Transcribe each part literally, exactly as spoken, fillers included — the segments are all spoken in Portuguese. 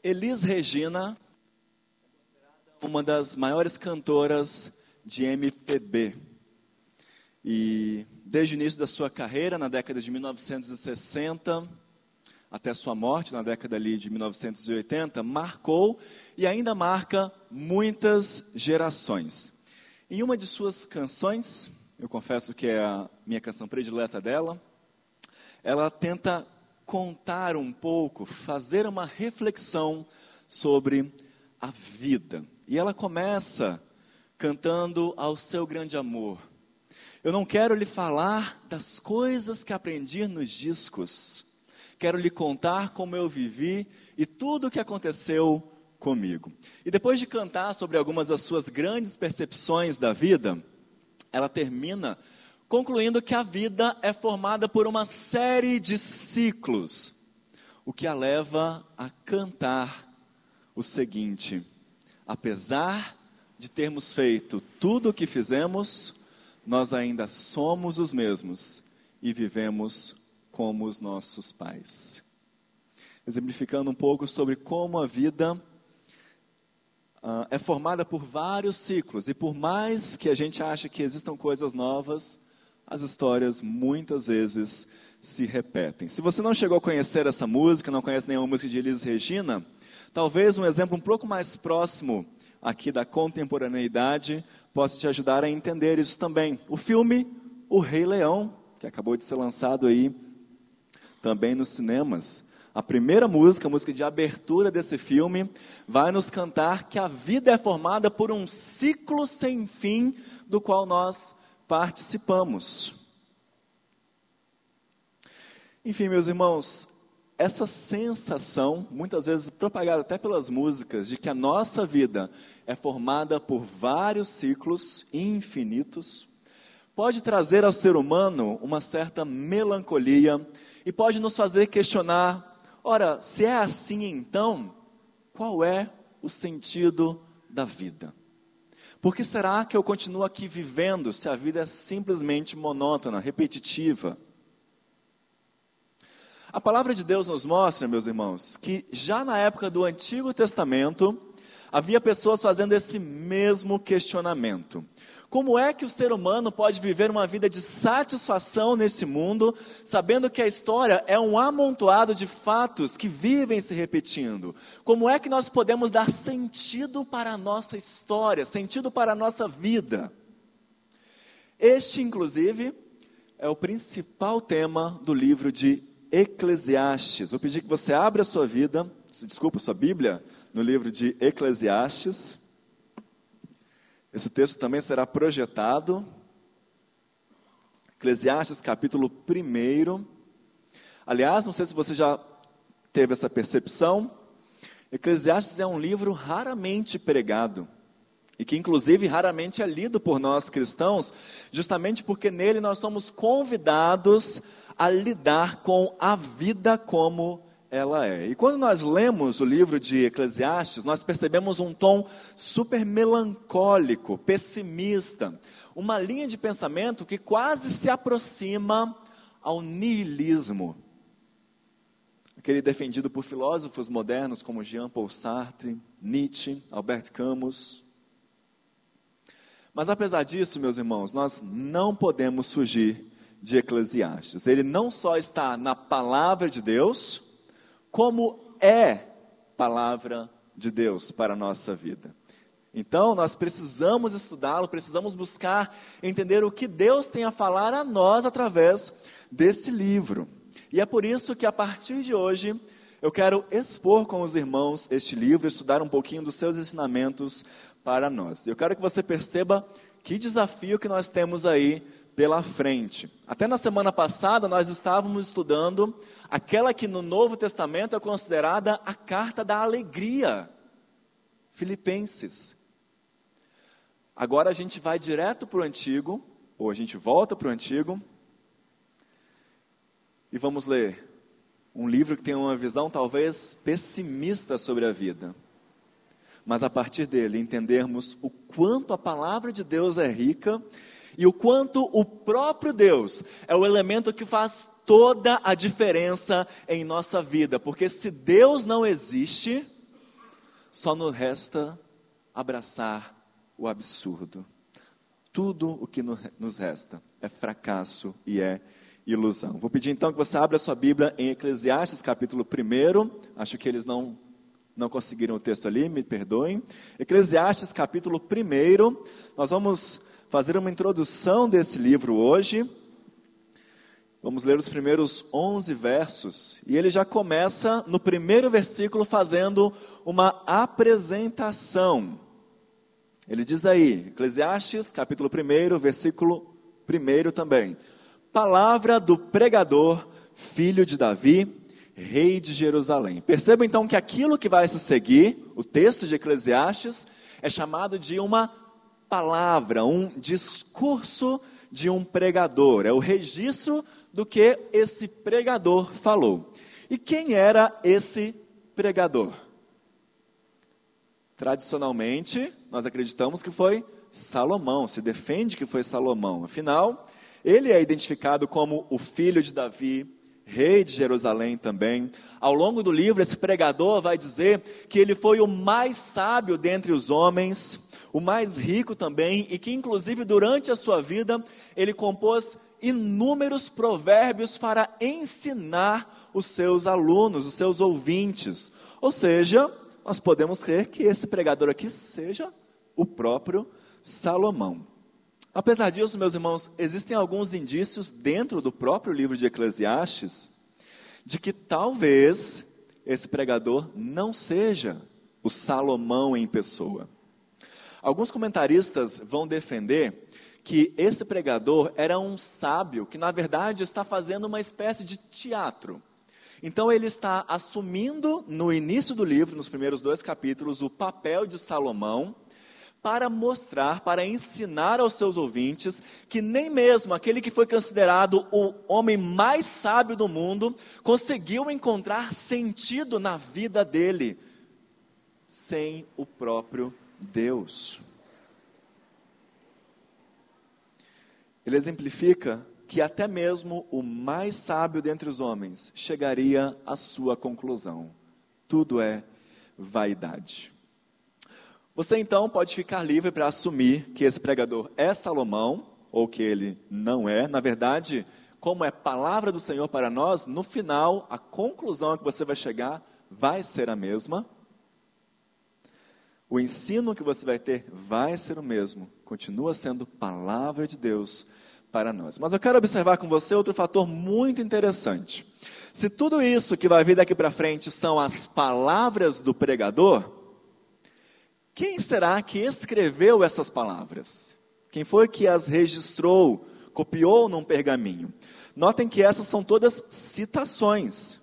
Elis Regina, uma das maiores cantoras de M P B. E desde o início da sua carreira, na década de mil novecentos e sessenta, até sua morte, na década ali de mil novecentos e oitenta, marcou e ainda marca muitas gerações. Em uma de suas canções, eu confesso que é a minha canção predileta dela, ela tenta contar um pouco, fazer uma reflexão sobre a vida. E ela começa cantando ao seu grande amor. Eu não quero lhe falar das coisas que aprendi nos discos. Quero lhe contar como eu vivi e tudo o que aconteceu comigo. E depois de cantar sobre algumas das suas grandes percepções da vida, ela termina concluindo que a vida é formada por uma série de ciclos, o que a leva a cantar o seguinte: apesar de termos feito tudo o que fizemos, nós ainda somos os mesmos e vivemos como os nossos pais. Exemplificando um pouco sobre como a vida uh, é formada por vários ciclos, e por mais que a gente ache que existam coisas novas, as histórias muitas vezes se repetem. Se você não chegou a conhecer essa música, não conhece nenhuma música de Elis Regina, talvez um exemplo um pouco mais próximo aqui da contemporaneidade possa te ajudar a entender isso também. O filme O Rei Leão, que acabou de ser lançado aí também nos cinemas. A primeira música, a música de abertura desse filme, vai nos cantar que a vida é formada por um ciclo sem fim do qual nós participamos. Enfim, meus irmãos, essa sensação, muitas vezes propagada até pelas músicas, de que a nossa vida é formada por vários ciclos infinitos, pode trazer ao ser humano uma certa melancolia e pode nos fazer questionar: ora, se é assim então, qual é o sentido da vida? Por que será que eu continuo aqui vivendo se a vida é simplesmente monótona, repetitiva? A palavra de Deus nos mostra, meus irmãos, que já na época do Antigo Testamento, havia pessoas fazendo esse mesmo questionamento. Como é que o ser humano pode viver uma vida de satisfação nesse mundo, sabendo que a história é um amontoado de fatos que vivem se repetindo? Como é que nós podemos dar sentido para a nossa história, sentido para a nossa vida? Este, inclusive, é o principal tema do livro de Eclesiastes. Vou pedir que você abra a sua vida, desculpa, sua Bíblia, no livro de Eclesiastes. Esse texto também será projetado. Eclesiastes capítulo um. Aliás, não sei se você já teve essa percepção, Eclesiastes é um livro raramente pregado, e que inclusive raramente é lido por nós cristãos, justamente porque nele nós somos convidados a lidar com a vida como ela é. E quando nós lemos o livro de Eclesiastes, nós percebemos um tom super melancólico, pessimista, uma linha de pensamento que quase se aproxima ao niilismo, aquele defendido por filósofos modernos como Jean-Paul Sartre, Nietzsche, Albert Camus. Mas apesar disso, meus irmãos, nós não podemos fugir de Eclesiastes. Ele não só está na palavra de Deus, como é palavra de Deus para a nossa vida. Então, nós precisamos estudá-lo, precisamos buscar entender o que Deus tem a falar a nós através desse livro. E é por isso que a partir de hoje, eu quero expor com os irmãos este livro, estudar um pouquinho dos seus ensinamentos para nós. Eu quero que você perceba que desafio que nós temos aí pela frente. Até na semana passada nós estávamos estudando aquela que no Novo Testamento é considerada a carta da alegria, Filipenses. Agora a gente vai direto para o Antigo, ou a gente volta para o Antigo, e vamos ler um livro que tem uma visão talvez pessimista sobre a vida. Mas a partir dele entendermos o quanto a palavra de Deus é rica e o quanto o próprio Deus é o elemento que faz toda a diferença em nossa vida. Porque se Deus não existe, só nos resta abraçar o absurdo. Tudo o que nos resta é fracasso e é ilusão. Vou pedir então que você abra a sua Bíblia em Eclesiastes capítulo um. Acho que eles não, não conseguiram o texto ali, me perdoem. Eclesiastes capítulo um. Nós vamos fazer uma introdução desse livro hoje. Vamos ler os primeiros onze versos. E ele já começa no primeiro versículo fazendo uma apresentação. Ele diz aí, Eclesiastes capítulo um, versículo um também. Palavra do pregador, filho de Davi, rei de Jerusalém. Perceba então que aquilo que vai se seguir, o texto de Eclesiastes, é chamado de uma palavra, um discurso de um pregador. É o registro do que esse pregador falou. E quem era esse pregador? Tradicionalmente, nós acreditamos que foi Salomão, se defende que foi Salomão. Afinal, ele é identificado como o filho de Davi, rei de Jerusalém também. Ao longo do livro, esse pregador vai dizer que ele foi o mais sábio dentre os homens, o mais rico também, e que inclusive durante a sua vida, ele compôs inúmeros provérbios para ensinar os seus alunos, os seus ouvintes. Ou seja, nós podemos crer que esse pregador aqui seja o próprio Salomão. Apesar disso, meus irmãos, existem alguns indícios dentro do próprio livro de Eclesiastes de que talvez esse pregador não seja o Salomão em pessoa. Alguns comentaristas vão defender que esse pregador era um sábio que, na verdade, está fazendo uma espécie de teatro. Então, ele está assumindo, no início do livro, nos primeiros dois capítulos, o papel de Salomão, para mostrar, para ensinar aos seus ouvintes, que nem mesmo aquele que foi considerado o homem mais sábio do mundo, conseguiu encontrar sentido na vida dele, sem o próprio Deus. Ele exemplifica que até mesmo o mais sábio dentre os homens chegaria à sua conclusão. Tudo é vaidade. Você então pode ficar livre para assumir que esse pregador é Salomão, ou que ele não é. Na verdade, como é palavra do Senhor para nós, no final, a conclusão a que você vai chegar vai ser a mesma. O ensino que você vai ter vai ser o mesmo. Continua sendo palavra de Deus para nós. Mas eu quero observar com você outro fator muito interessante. Se tudo isso que vai vir daqui para frente são as palavras do pregador, quem será que escreveu essas palavras? Quem foi que as registrou, copiou num pergaminho? Notem que essas são todas citações.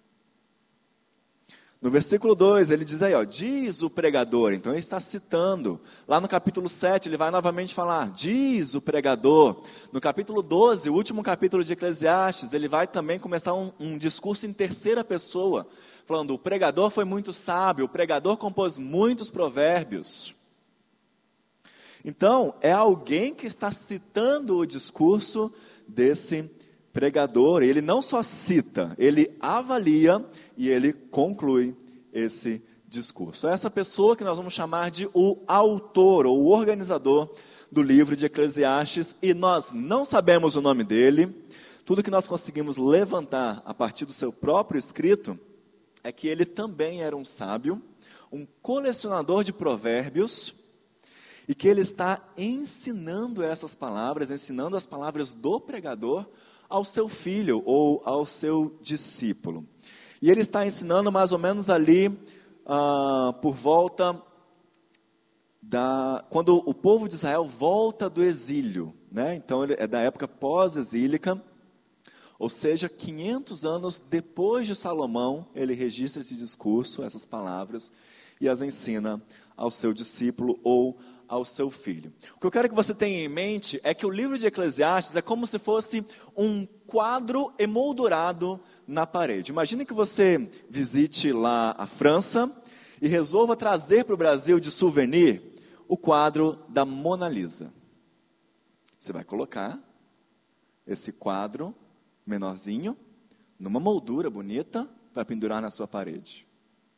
No versículo dois, ele diz aí, ó, diz o pregador, então ele está citando. Lá no capítulo sete, ele vai novamente falar, diz o pregador. No capítulo doze, o último capítulo de Eclesiastes, ele vai também começar um, um discurso em terceira pessoa, falando, o pregador foi muito sábio, o pregador compôs muitos provérbios. Então, é alguém que está citando o discurso desse pregador. Ele não só cita, ele avalia e ele conclui esse discurso. É essa pessoa que nós vamos chamar de o autor ou o organizador do livro de Eclesiastes, e nós não sabemos o nome dele. Tudo que nós conseguimos levantar a partir do seu próprio escrito é que ele também era um sábio, um colecionador de provérbios, e que ele está ensinando essas palavras, ensinando as palavras do pregador ao seu filho ou ao seu discípulo. E ele está ensinando mais ou menos ali ah, por volta da... quando o povo de Israel volta do exílio, né? Então ele é da época pós-exílica, ou seja, quinhentos anos depois de Salomão, ele registra esse discurso, essas palavras, e as ensina ao seu discípulo ou ao seu filho. O que eu quero que você tenha em mente é que o livro de Eclesiastes é como se fosse um quadro emoldurado na parede. Imagine que você visite lá a França e resolva trazer para o Brasil de souvenir o quadro da Mona Lisa. Você vai colocar esse quadro menorzinho numa moldura bonita para pendurar na sua parede.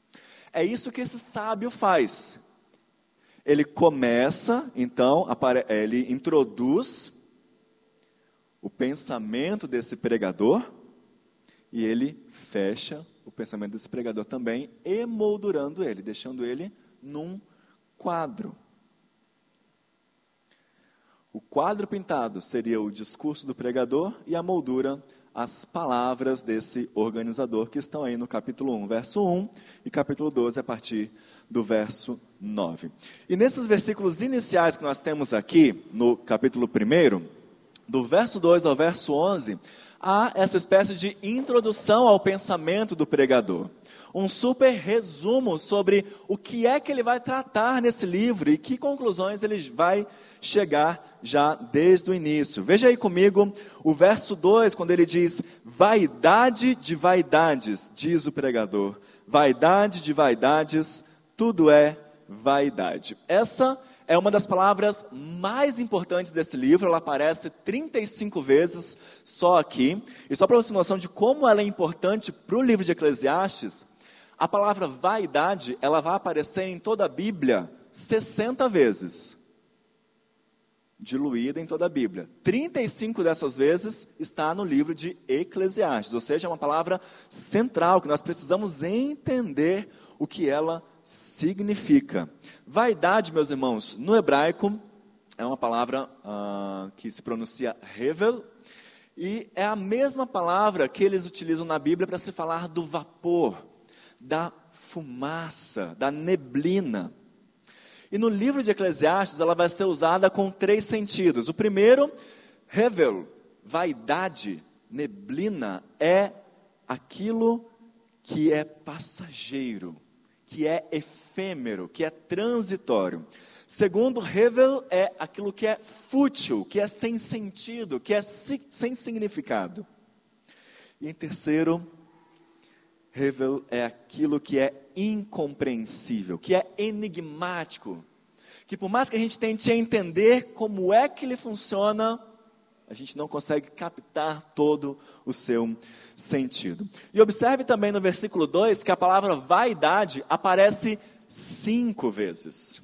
É isso que esse sábio faz. Ele começa, então, ele introduz o pensamento desse pregador e ele fecha o pensamento desse pregador também, emoldurando ele, deixando ele num quadro. O quadro pintado seria o discurso do pregador e a moldura, as palavras desse organizador, que estão aí no capítulo um, verso um, e capítulo doze, a partir do verso nove. E nesses versículos iniciais que nós temos aqui, no capítulo um, do verso dois ao verso onze, há essa espécie de introdução ao pensamento do pregador. Um super resumo sobre o que é que ele vai tratar nesse livro e que conclusões ele vai chegar já desde o início. Veja aí comigo o verso dois, quando ele diz: vaidade de vaidades, diz o pregador. Vaidade de vaidades, tudo é vaidade. Essa é uma das palavras mais importantes desse livro, ela aparece trinta e cinco vezes só aqui. E só para você ter noção de como ela é importante para o livro de Eclesiastes, a palavra vaidade, ela vai aparecer em toda a Bíblia sessenta vezes. Diluída em toda a Bíblia. trinta e cinco dessas vezes está no livro de Eclesiastes, ou seja, é uma palavra central que nós precisamos entender o que ela significa. Vaidade, meus irmãos, no hebraico é uma palavra uh, que se pronuncia hevel, e é a mesma palavra que eles utilizam na Bíblia para se falar do vapor, da fumaça, da neblina. E no livro de Eclesiastes ela vai ser usada com três sentidos. O primeiro, hevel, vaidade, neblina, é aquilo que é passageiro, que é efêmero, que é transitório. Segundo, hevel é aquilo que é fútil, que é sem sentido, que é si, sem significado. E em terceiro, hevel é aquilo que é incompreensível, que é enigmático, que por mais que a gente tente entender como é que ele funciona, a gente não consegue captar todo o seu sentido. E observe também no versículo dois que a palavra vaidade aparece cinco vezes.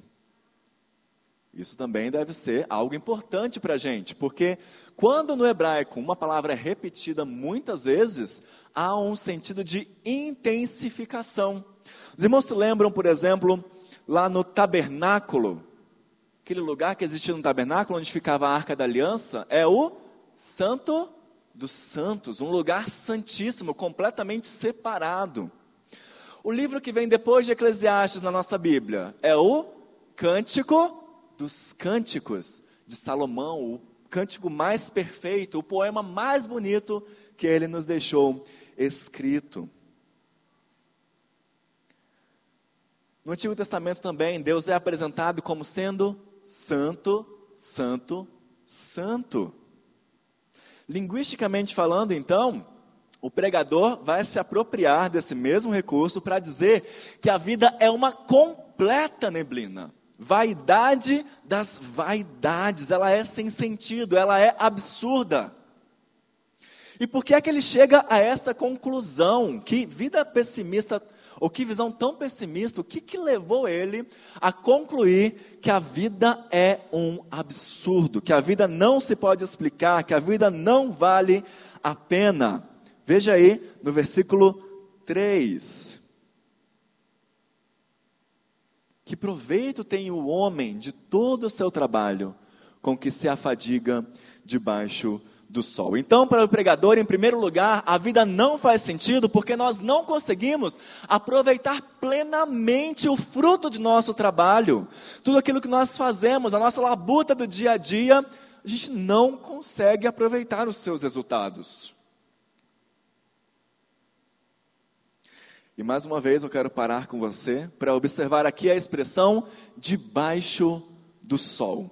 Isso também deve ser algo importante para a gente, porque quando no hebraico uma palavra é repetida muitas vezes, há um sentido de intensificação. Os irmãos se lembram, por exemplo, lá no tabernáculo, aquele lugar que existia no tabernáculo, onde ficava a Arca da Aliança, é o Santo dos Santos, um lugar santíssimo, completamente separado. O livro que vem depois de Eclesiastes na nossa Bíblia é o Cântico dos Cânticos de Salomão, o cântico mais perfeito, o poema mais bonito que ele nos deixou escrito. No Antigo Testamento também, Deus é apresentado como sendo santo, santo, santo. Linguisticamente falando, então, o pregador vai se apropriar desse mesmo recurso para dizer que a vida é uma completa neblina. Vaidade das vaidades, ela é sem sentido, ela é absurda. E por que é que ele chega a essa conclusão? Que vida pessimista, ou que visão tão pessimista, o que, que levou ele a concluir que a vida é um absurdo, que a vida não se pode explicar, que a vida não vale a pena? Veja aí no versículo três. Que proveito tem o homem de todo o seu trabalho, com que se afadiga debaixo do sol? Então, para o pregador, em primeiro lugar, a vida não faz sentido, porque nós não conseguimos aproveitar plenamente o fruto de nosso trabalho. Tudo aquilo que nós fazemos, a nossa labuta do dia a dia, a gente não consegue aproveitar os seus resultados. E mais uma vez eu quero parar com você para observar aqui a expressão debaixo do sol.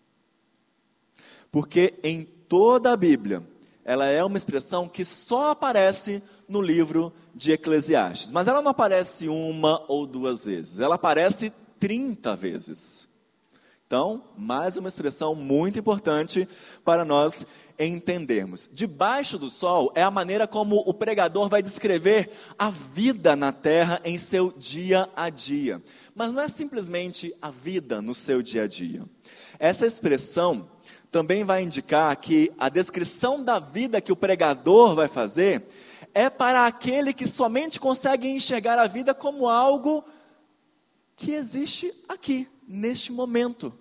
Porque em toda a Bíblia, ela é uma expressão que só aparece no livro de Eclesiastes. Mas ela não aparece uma ou duas vezes, ela aparece trinta vezes. Então, mais uma expressão muito importante para nós entendermos. Debaixo do sol é a maneira como o pregador vai descrever a vida na terra em seu dia a dia. Mas não é simplesmente a vida no seu dia a dia. Essa expressão também vai indicar que a descrição da vida que o pregador vai fazer é para aquele que somente consegue enxergar a vida como algo que existe aqui, neste momento.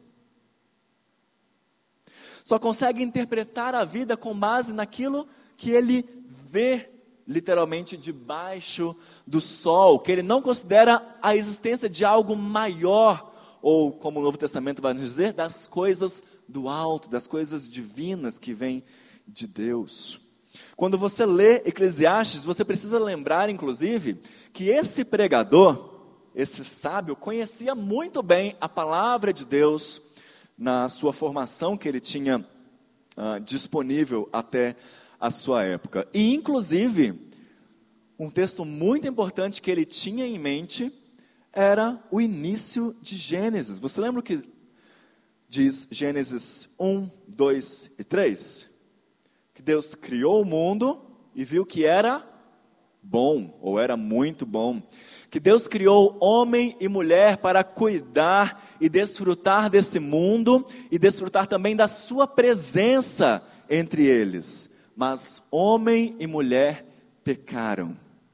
Só consegue interpretar a vida com base naquilo que ele vê, literalmente, debaixo do sol, que ele não considera a existência de algo maior, ou, como o Novo Testamento vai nos dizer, das coisas do alto, das coisas divinas que vêm de Deus. Quando você lê Eclesiastes, você precisa lembrar, inclusive, que esse pregador, esse sábio, conhecia muito bem a palavra de Deus na sua formação que ele tinha uh, disponível até a sua época. E, inclusive, um texto muito importante que ele tinha em mente era o início de Gênesis. Você lembra o que diz Gênesis um, dois e três? Que Deus criou o mundo e viu que era bom, ou era muito bom. Que Deus criou homem e mulher para cuidar e desfrutar desse mundo e desfrutar também da sua presença entre eles. Mas homem e mulher pecaram.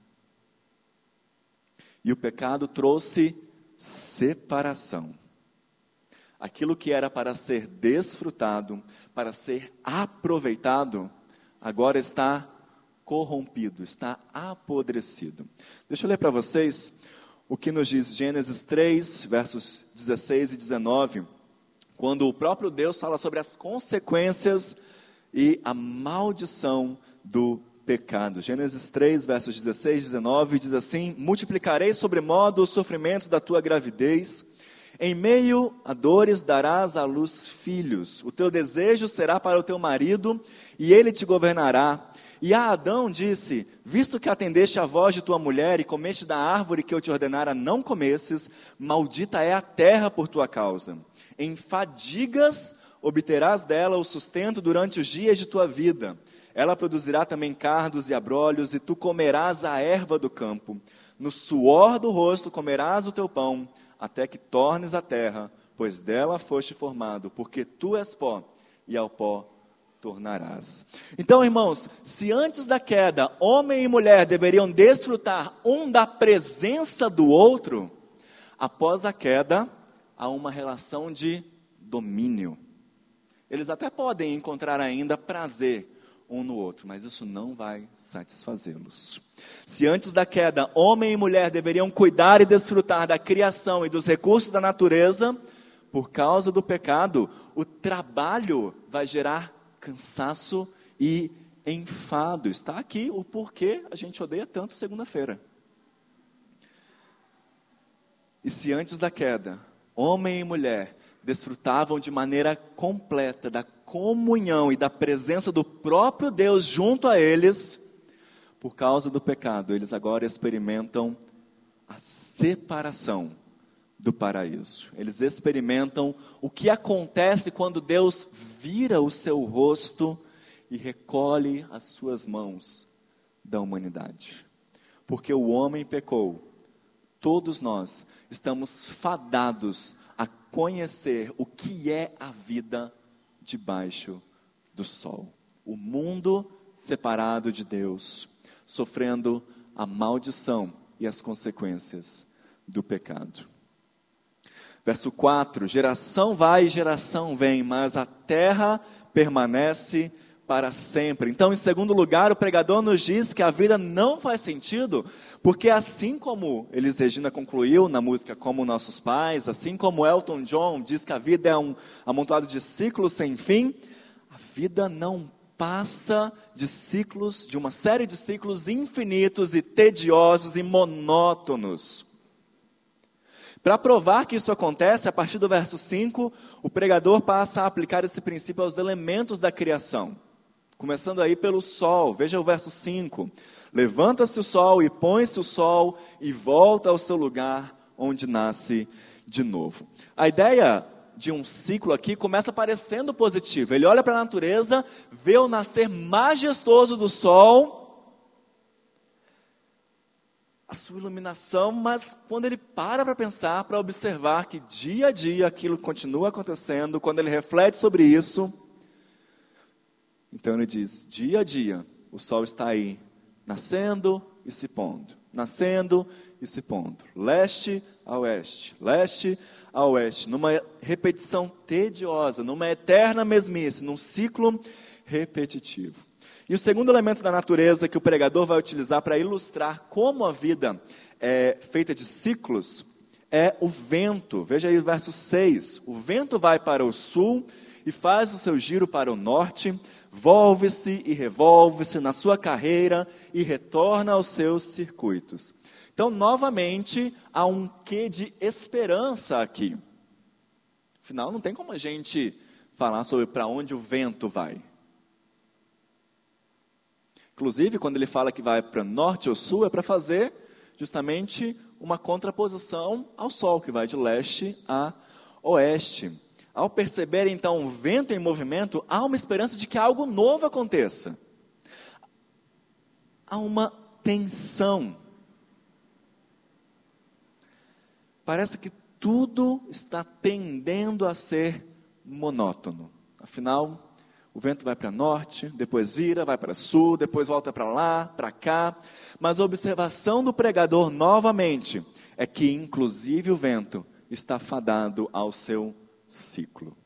E o pecado trouxe separação. Aquilo que era para ser desfrutado, para ser aproveitado, agora está corrompido, está apodrecido. Deixa eu ler para vocês o que nos diz Gênesis três, versos dezesseis e dezenove, quando o próprio Deus fala sobre as consequências e a maldição do pecado. Gênesis três, versos dezesseis e dezenove, diz assim: multiplicarei sobremodo os sofrimentos da tua gravidez, em meio a dores darás à luz filhos, o teu desejo será para o teu marido, e ele te governará. E a Adão disse: visto que atendeste à voz de tua mulher e comeste da árvore que eu te ordenara não comesses, maldita é a terra por tua causa. Em fadigas obterás dela o sustento durante os dias de tua vida. Ela produzirá também cardos e abrolhos, e tu comerás a erva do campo. No suor do rosto comerás o teu pão, até que tornes a terra, pois dela foste formado, porque tu és pó, e ao pó tornarás. Então, irmãos, se antes da queda, homem e mulher deveriam desfrutar um da presença do outro, após a queda, há uma relação de domínio. Eles até podem encontrar ainda prazer um no outro, mas isso não vai satisfazê-los. Se antes da queda, homem e mulher deveriam cuidar e desfrutar da criação e dos recursos da natureza, por causa do pecado, o trabalho vai gerar cansaço e enfado. Está aqui o porquê a gente odeia tanto segunda-feira. E se antes da queda, homem e mulher desfrutavam de maneira completa da comunhão e da presença do próprio Deus junto a eles, por causa do pecado, eles agora experimentam a separação do paraíso. Eles experimentam o que acontece quando Deus vira o seu rosto e recolhe as suas mãos da humanidade. Porque o homem pecou, todos nós estamos fadados a conhecer o que é a vida debaixo do sol. O mundo separado de Deus, sofrendo a maldição e as consequências do pecado. Verso quatro, geração vai e geração vem, mas a terra permanece para sempre. Então, em segundo lugar, o pregador nos diz que a vida não faz sentido, porque assim como Elis Regina concluiu na música Como Nossos Pais, assim como Elton John diz que a vida é um amontoado de ciclos sem fim, a vida não passa de ciclos, de uma série de ciclos infinitos e tediosos e monótonos. Para provar que isso acontece, a partir do verso cinco, o pregador passa a aplicar esse princípio aos elementos da criação. Começando aí pelo sol, veja o verso cinco. Levanta-se o sol e põe-se o sol e volta ao seu lugar onde nasce de novo. A ideia de um ciclo aqui começa parecendo positivo. Ele olha para a natureza, vê o nascer majestoso do sol, a sua iluminação, mas quando ele para para pensar, para observar que dia a dia aquilo continua acontecendo, quando ele reflete sobre isso, então ele diz, dia a dia o sol está aí, nascendo e se pondo, nascendo e se pondo, leste a oeste, leste a oeste, numa repetição tediosa, numa eterna mesmice, num ciclo repetitivo. E o segundo elemento da natureza que o pregador vai utilizar para ilustrar como a vida é feita de ciclos é o vento. Veja aí o verso seis. O vento vai para o sul e faz o seu giro para o norte, volve-se e revolve-se na sua carreira e retorna aos seus circuitos. Então, novamente, há um quê de esperança aqui. Afinal, não tem como a gente falar sobre para onde o vento vai. Inclusive, quando ele fala que vai para norte ou sul, é para fazer justamente uma contraposição ao sol, que vai de leste a oeste. Ao perceber, então, o vento em movimento, há uma esperança de que algo novo aconteça. Há uma tensão. Parece que tudo está tendendo a ser monótono. Afinal, o vento vai para norte, depois vira, vai para sul, depois volta para lá, para cá. Mas a observação do pregador novamente é que, inclusive, o vento está fadado ao seu ciclo.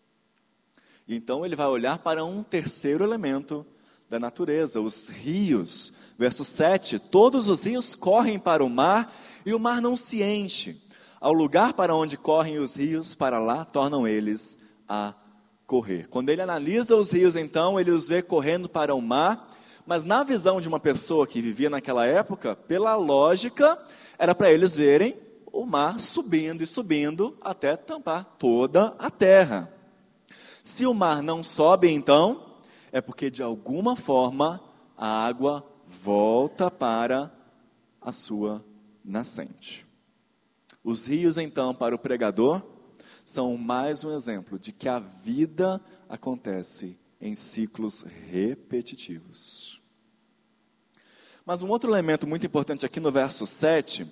E então ele vai olhar para um terceiro elemento da natureza, os rios. Verso sete, todos os rios correm para o mar e o mar não se enche. Ao lugar para onde correm os rios, para lá tornam eles a correr. Quando ele analisa os rios, então, ele os vê correndo para o mar, mas na visão de uma pessoa que vivia naquela época, pela lógica, era para eles verem o mar subindo e subindo até tampar toda a terra. Se o mar não sobe, então, é porque de alguma forma a água volta para a sua nascente. Os rios, então, para o pregador, são mais um exemplo de que a vida acontece em ciclos repetitivos. Mas um outro elemento muito importante aqui no verso sete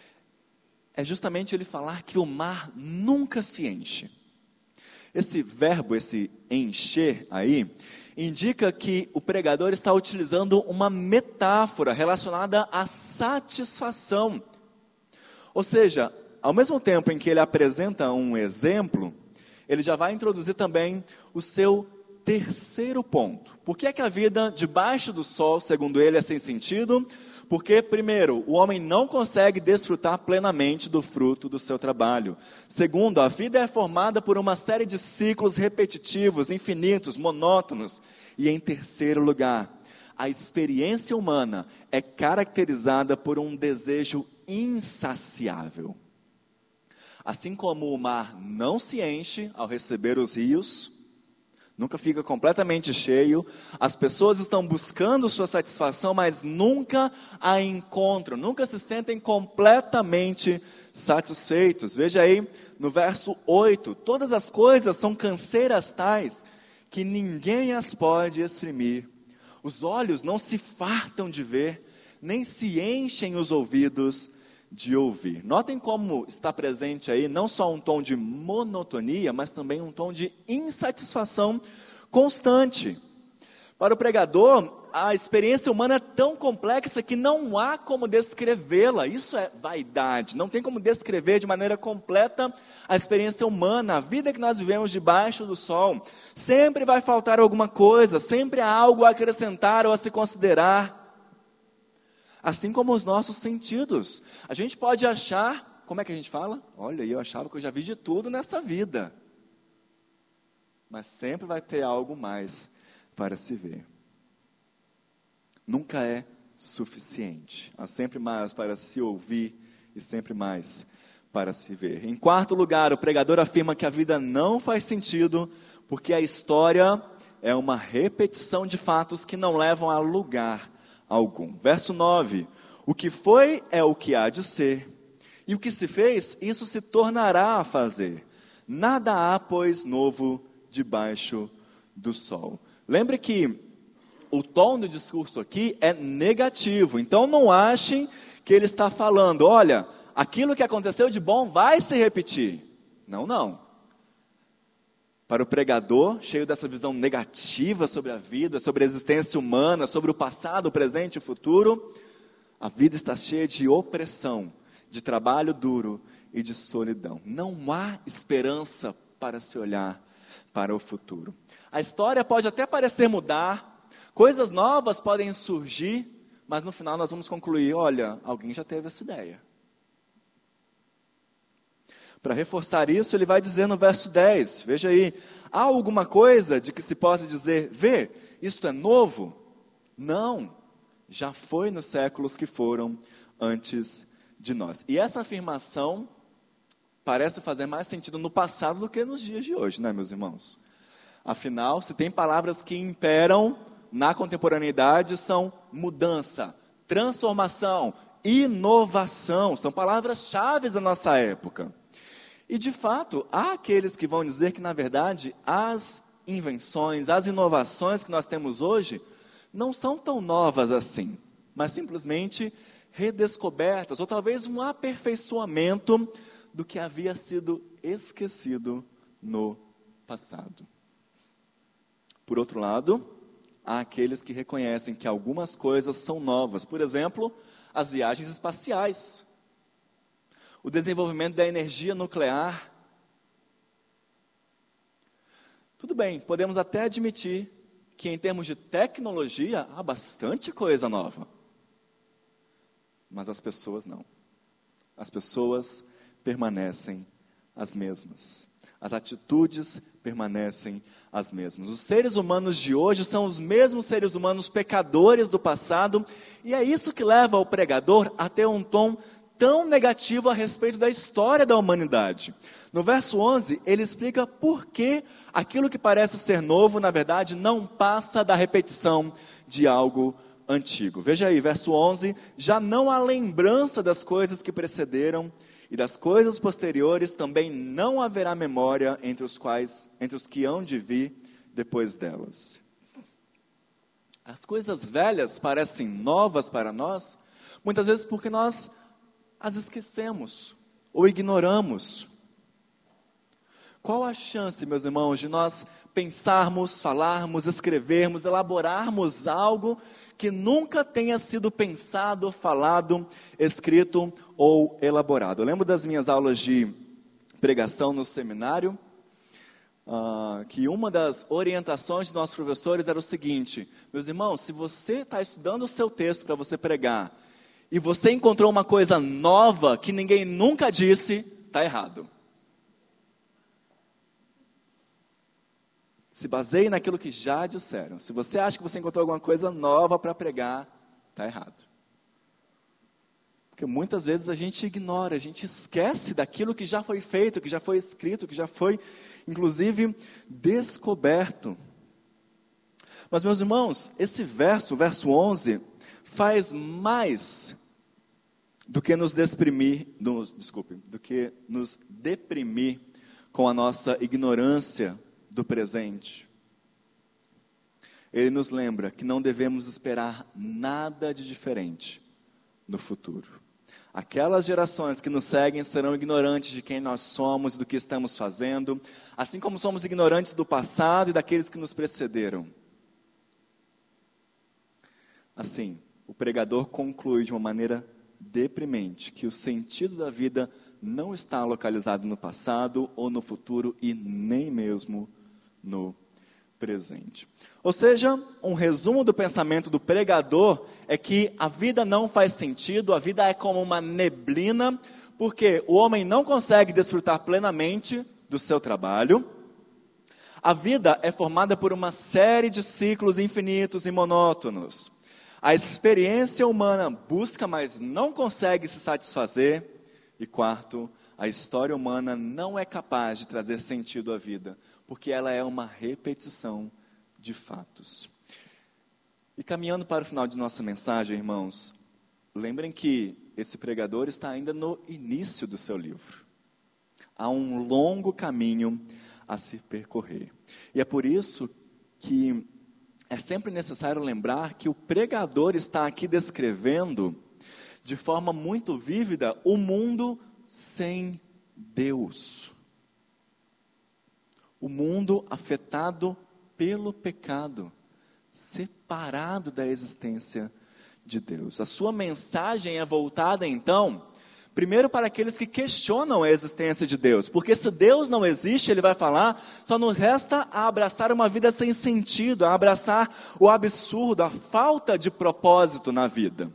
é justamente ele falar que o mar nunca se enche. Esse verbo, esse encher aí, indica que o pregador está utilizando uma metáfora relacionada à satisfação. Ou seja, ao mesmo tempo em que ele apresenta um exemplo, ele já vai introduzir também o seu terceiro ponto. Por que é que a vida debaixo do sol, segundo ele, é sem sentido? Porque, primeiro, o homem não consegue desfrutar plenamente do fruto do seu trabalho. Segundo, a vida é formada por uma série de ciclos repetitivos, infinitos, monótonos. E em terceiro lugar, a experiência humana é caracterizada por um desejo insaciável. Assim como o mar não se enche ao receber os rios, nunca fica completamente cheio, as pessoas estão buscando sua satisfação, mas nunca a encontram, nunca se sentem completamente satisfeitos. Veja aí no verso oito, todas as coisas são canseiras tais que ninguém as pode exprimir. Os olhos não se fartam de ver, nem se enchem os ouvidos de ouvir. Notem como está presente aí não só um tom de monotonia, mas também um tom de insatisfação constante. Para o pregador, a experiência humana é tão complexa que não há como descrevê-la. Isso é vaidade. Não tem como descrever de maneira completa a experiência humana, a vida que nós vivemos debaixo do sol. Sempre vai faltar alguma coisa, sempre há algo a acrescentar ou a se considerar. Assim como os nossos sentidos. A gente pode achar, como é que a gente fala? Olha, eu achava que eu já vi de tudo nessa vida. Mas sempre vai ter algo mais para se ver. Nunca é suficiente. Há sempre mais para se ouvir e sempre mais para se ver. Em quarto lugar, o pregador afirma que a vida não faz sentido porque a história é uma repetição de fatos que não levam a lugar algum. Verso nove, o que foi é o que há de ser, e o que se fez, isso se tornará a fazer. Nada há, pois, novo debaixo do sol. Lembre que o tom do discurso aqui é negativo. Então não achem que ele está falando, olha, aquilo que aconteceu de bom vai se repetir. Não, não. Para o pregador, cheio dessa visão negativa sobre a vida, sobre a existência humana, sobre o passado, o presente e o futuro, a vida está cheia de opressão, de trabalho duro e de solidão. Não há esperança para se olhar para o futuro. A história pode até parecer mudar, coisas novas podem surgir, mas no final nós vamos concluir, olha, alguém já teve essa ideia. Para reforçar isso, ele vai dizer no verso dez, veja aí, há alguma coisa de que se possa dizer, vê, isto é novo? Não, já foi nos séculos que foram antes de nós. E essa afirmação parece fazer mais sentido no passado do que nos dias de hoje, né, meus irmãos? Afinal, se tem palavras que imperam na contemporaneidade, são mudança, transformação, inovação, são palavras-chave da nossa época. E de fato, há aqueles que vão dizer que na verdade as invenções, as inovações que nós temos hoje não são tão novas assim, mas simplesmente redescobertas, ou talvez um aperfeiçoamento do que havia sido esquecido no passado. Por outro lado, há aqueles que reconhecem que algumas coisas são novas, por exemplo, as viagens espaciais, o desenvolvimento da energia nuclear. Tudo bem, podemos até admitir que em termos de tecnologia há bastante coisa nova. Mas as pessoas não. As pessoas permanecem as mesmas. As atitudes permanecem as mesmas. Os seres humanos de hoje são os mesmos seres humanos pecadores do passado, e é isso que leva o pregador a ter um tom tão negativo a respeito da história da humanidade. No verso onze, ele explica por que aquilo que parece ser novo, na verdade, não passa da repetição de algo antigo. Veja aí, verso onze, já não há lembrança das coisas que precederam, e das coisas posteriores também não haverá memória entre os quais, entre os que hão de vir depois delas. As coisas velhas parecem novas para nós, muitas vezes porque nós as esquecemos ou ignoramos. Qual a chance, meus irmãos, de nós pensarmos, falarmos, escrevermos, elaborarmos algo que nunca tenha sido pensado, falado, escrito ou elaborado? Eu lembro das minhas aulas de pregação no seminário, uh, que uma das orientações de nossos professores era o seguinte: meus irmãos, se você está estudando o seu texto para você pregar, e você encontrou uma coisa nova que ninguém nunca disse, está errado. Se baseie naquilo que já disseram. Se você acha que você encontrou alguma coisa nova para pregar, está errado. Porque muitas vezes a gente ignora, a gente esquece daquilo que já foi feito, que já foi escrito, que já foi, inclusive, descoberto. Mas, meus irmãos, esse verso, o verso onze, faz mais do que nos deprimir, nos, desculpe, do que nos deprimir com a nossa ignorância do presente. Ele nos lembra que não devemos esperar nada de diferente no futuro. Aquelas gerações que nos seguem serão ignorantes de quem nós somos e do que estamos fazendo, assim como somos ignorantes do passado e daqueles que nos precederam. Assim, o pregador conclui de uma maneira deprimente que o sentido da vida não está localizado no passado ou no futuro e nem mesmo no presente. Ou seja, um resumo do pensamento do pregador é que a vida não faz sentido, a vida é como uma neblina, porque o homem não consegue desfrutar plenamente do seu trabalho. A vida é formada por uma série de ciclos infinitos e monótonos. A experiência humana busca, mas não consegue se satisfazer. E quarto, a história humana não é capaz de trazer sentido à vida, porque ela é uma repetição de fatos. E caminhando para o final de nossa mensagem, irmãos, lembrem que esse pregador está ainda no início do seu livro. Há um longo caminho a se percorrer. E é por isso que é sempre necessário lembrar que o pregador está aqui descrevendo de forma muito vívida o mundo sem Deus. O mundo afetado pelo pecado, separado da existência de Deus. A sua mensagem é voltada então, primeiro para aqueles que questionam a existência de Deus, porque se Deus não existe, ele vai falar, só nos resta a abraçar uma vida sem sentido, a abraçar o absurdo, a falta de propósito na vida.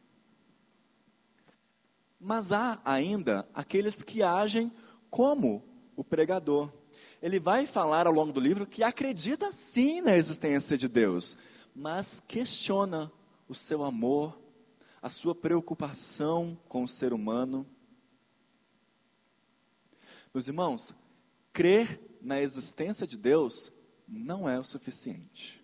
Mas há ainda aqueles que agem como o pregador. Ele vai falar ao longo do livro que acredita sim na existência de Deus, mas questiona o seu amor, a sua preocupação com o ser humano. Meus irmãos, crer na existência de Deus não é o suficiente.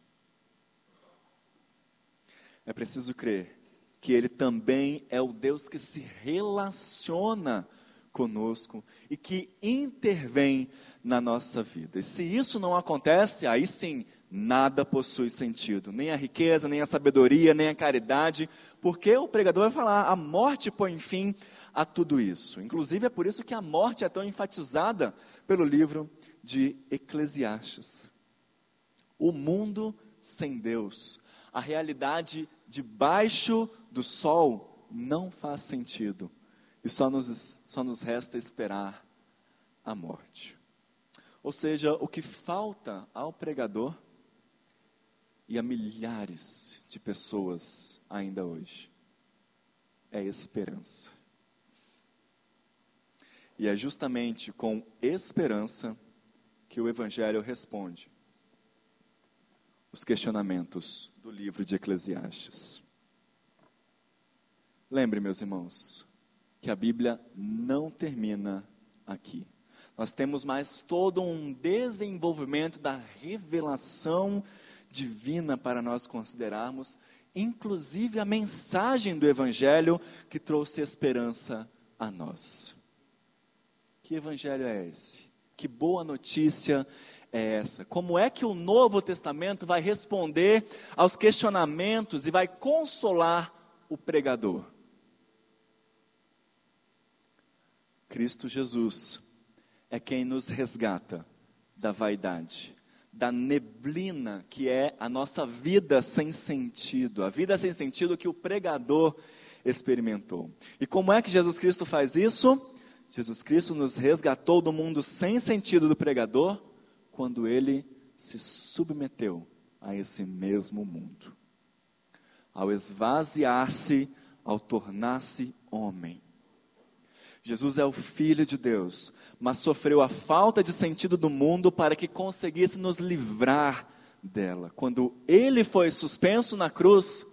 É preciso crer que Ele também é o Deus que se relaciona conosco e que intervém na nossa vida. E se isso não acontece, aí sim, nada possui sentido. Nem a riqueza, nem a sabedoria, nem a caridade. Porque o pregador vai falar, a morte põe fim a tudo isso. Inclusive é por isso que a morte é tão enfatizada pelo livro de Eclesiastes. O mundo sem Deus, a realidade debaixo do sol não faz sentido. E só nos, só nos resta esperar a morte. Ou seja, o que falta ao pregador e a milhares de pessoas ainda hoje é esperança. E é justamente com esperança que o Evangelho responde os questionamentos do livro de Eclesiastes. Lembre, meus irmãos, que a Bíblia não termina aqui. Nós temos mais todo um desenvolvimento da revelação divina para nós considerarmos, inclusive a mensagem do Evangelho que trouxe esperança a nós. Que Evangelho é esse? Que boa notícia é essa? Como é que o Novo Testamento vai responder aos questionamentos e vai consolar o pregador? Cristo Jesus é quem nos resgata da vaidade, da neblina que é a nossa vida sem sentido, a vida sem sentido que o pregador experimentou. E como é que Jesus Cristo faz isso? Jesus Cristo nos resgatou do mundo sem sentido do pregador, quando ele se submeteu a esse mesmo mundo. Ao esvaziar-se, ao tornar-se homem. Jesus é o Filho de Deus, mas sofreu a falta de sentido do mundo para que conseguisse nos livrar dela. Quando ele foi suspenso na cruz,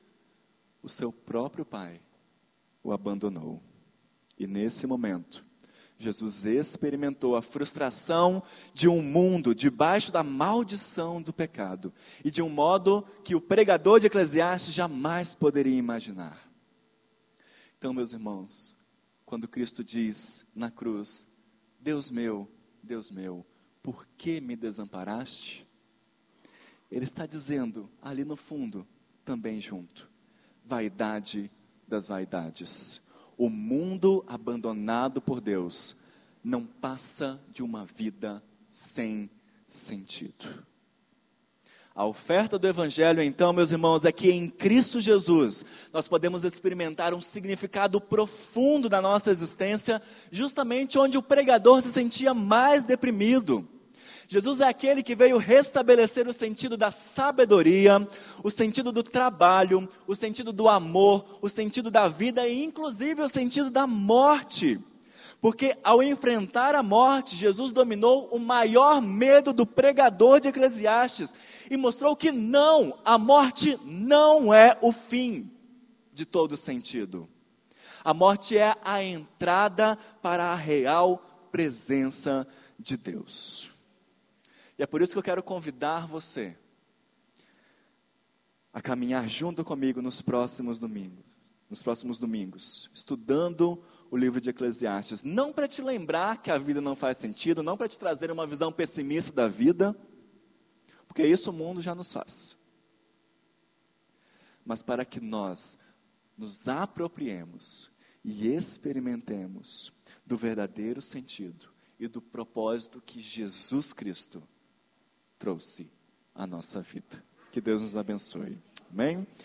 o seu próprio Pai o abandonou. E nesse momento, Jesus experimentou a frustração de um mundo debaixo da maldição do pecado, e de um modo que o pregador de Eclesiastes jamais poderia imaginar. Então, meus irmãos, quando Cristo diz na cruz, Deus meu, Deus meu, por que me desamparaste? Ele está dizendo, ali no fundo, também junto, vaidade das vaidades. O mundo abandonado por Deus não passa de uma vida sem sentido. A oferta do Evangelho, então, meus irmãos, é que em Cristo Jesus nós podemos experimentar um significado profundo da nossa existência, justamente onde o pregador se sentia mais deprimido. Jesus é aquele que veio restabelecer o sentido da sabedoria, o sentido do trabalho, o sentido do amor, o sentido da vida e inclusive o sentido da morte. Porque ao enfrentar a morte, Jesus dominou o maior medo do pregador de Eclesiastes e mostrou que não, a morte não é o fim de todo sentido. A morte é a entrada para a real presença de Deus. E é por isso que eu quero convidar você a caminhar junto comigo nos próximos domingos, nos próximos domingos, estudando o livro de Eclesiastes, não para te lembrar que a vida não faz sentido, não para te trazer uma visão pessimista da vida, porque isso o mundo já nos faz, mas para que nós nos apropriemos e experimentemos do verdadeiro sentido e do propósito que Jesus Cristo trouxe à nossa vida. Que Deus nos abençoe. Amém?